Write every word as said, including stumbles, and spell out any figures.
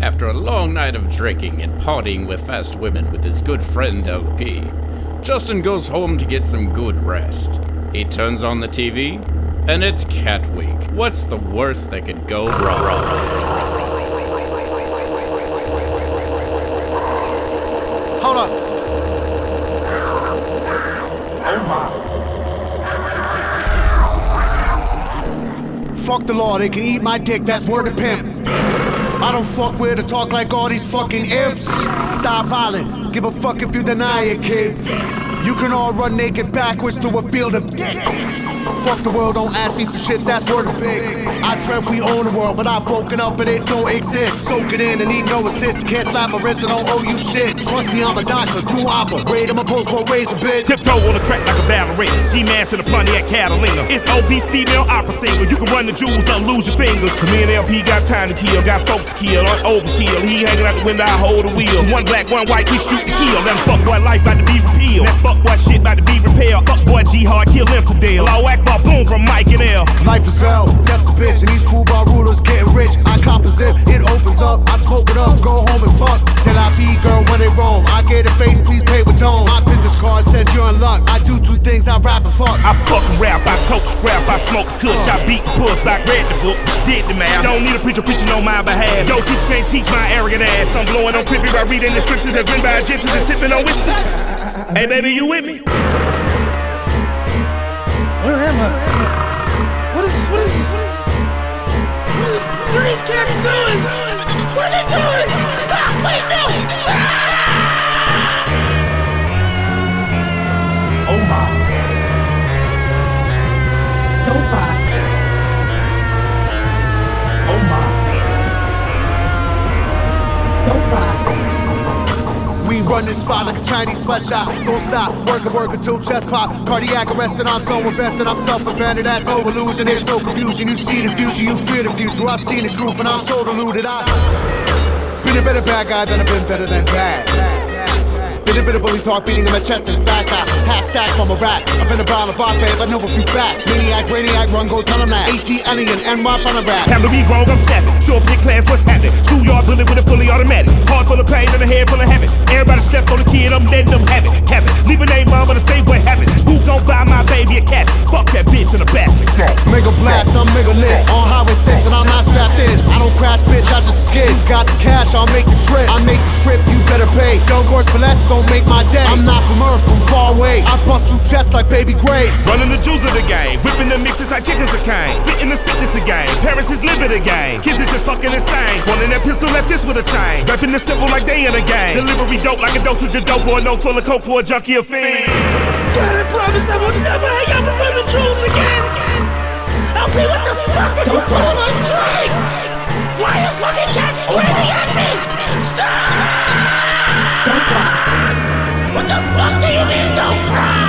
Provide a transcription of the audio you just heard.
After a long night of drinking and partying with fast women with his good friend L P, Justin goes home to get some good rest. He turns on the T V, and it's Cat Week. What's the worst that could go wrong? Hold up. Oh my. Fuck the law, they can eat my dick, that's word of pimp. I don't fuck with or talk like all these fucking imps. Stop violent, give a fuck if you deny it, kids. You can all run naked backwards through a field of dicks. Fuck the world, don't ask me for shit, that's word of big. I dreamt we own the world, but I've woken up and it don't exist. Soak it in and need no assist. Can't slap my wrist, I don't owe you shit. Trust me, I'm a doctor, do operate. I'm a post for razor bitch. Tiptoe on the track like a ballerina. Ski mask in a Pontiac Catalina. It's obese female opera singer. You can run the jewels up, lose your fingers. Cause me and L P got time to kill, got folks to kill, on overkill. He hanging out the window, I hold the wheels. One black, one white, we shoot to kill. That fuck boy life about to be repealed. That fuck boy shit about to be repaired. Fuck boy G hard, kill infidel. Law Akbar, boom from Mike and L. Life is hell, death's a bitch, and these football rulers getting rich. I cop a zip, it opens up, I smoke it up, go home and fuck. Said I be girl when they roam. I gave the face, please pay with dome. My business card says you're in luck. I do two things, I rap and fuck. I fucking rap, I tote scrap, I smoke kush, I beat puss, I read the books, did the math. Don't need a preacher preaching on my behalf. Yo, teacher can't teach my arrogant ass. I'm blowing on creepy by reading the scriptures that's written by Egyptians and sipping on whiskey. Hey baby, you with me? Where am I? What is, what is, what is, what is, what are these cats doing? What are they doing? Stop, wait, no, stop! Oh my. Don't cry. Oh my. Don't cry. We run this spot like a Chinese sweatshop. Don't stop, work and work until chest pop. Cardiac arrest and I'm so invested, I'm self-invented, that's no illusion. There's no confusion, you see the future, you fear the future. I've seen the truth and I'm so deluded. I've been a better bad guy than I've been better than bad. Been a bit of bully talk, beating in my chest. In fact, I half stack from a rat. I've been about a bot, babe, I know a few facts. Maniac, brainiac, run, go tell him that. AT, alien, and wop on a rap. Time to be wrong, I'm snapping. Show up in class, what's happening? Schoolyard bullet with a fully automatic. Heart full of pain and a head full of heaven. Everybody slept on the kid, I'm letting them have it. Cap it, leave a name, mama, to say what happened. Who gon' buy my baby a cat? Fuck that bitch in a basket. Mega blast, I'm mega lit. On highway six and I'm not strapped in. I don't crash, bitch, I just skid. Got the cash, I'll make the trip. I make the trip, you better pay. Don't worse for less, don't make my day. I'm not from Earth, from far away. I bust through chests like baby Graves. Running the jewels of the game, whipping the mixes like chickens a cane. Spitting the sickness again, parents is living the game. Kids is just fucking insane. Wanting that pistol, left fist with a chain. Rapping the simple like they in a game. Delivery dope like a dosage of dope or a nose full of coke for a junkie or fiend. Gotta promise I will never hang out with run the jewels again. L P, what the fuck did you put in my drink? Why is fucking cat screaming at me? Stop! Don't cry. What the fuck do you mean don't cry?